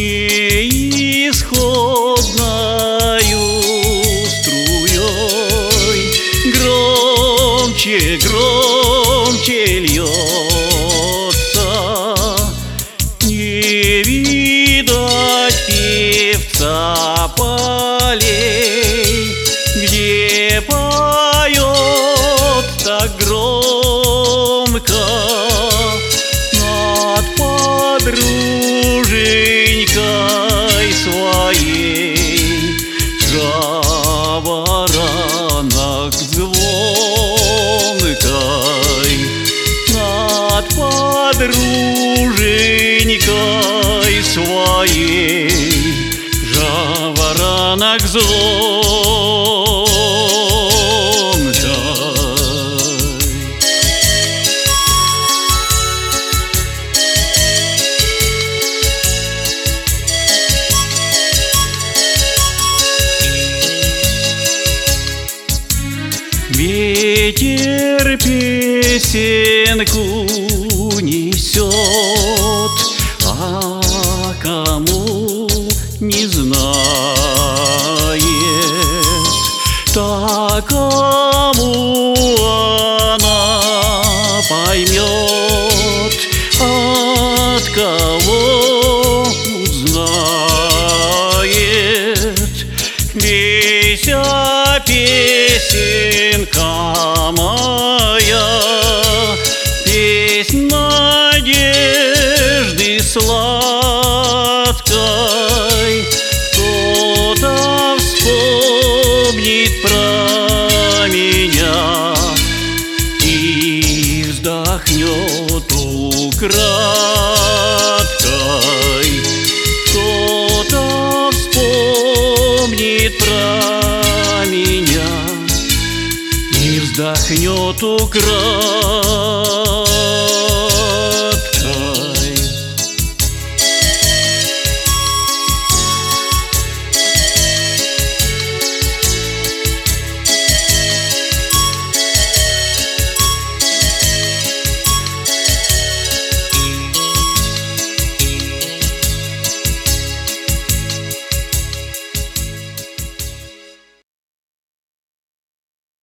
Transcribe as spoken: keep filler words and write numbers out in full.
неисходною струей громче, громче льется. Не видать певца полей, где поет так громко над подруженькой своей. Жаворонок звонкой над подруженькой своей. Жаворонок звонкой. Ветер песенку несет, а кому не знает, такому она поймет, от кого узнает. Веся песенка моя, песнь надежды сладкой. Кто-то вспомнит про меня и вздохнет украдкой. Кто-то вспомнит про меня и вздохнет украдкой.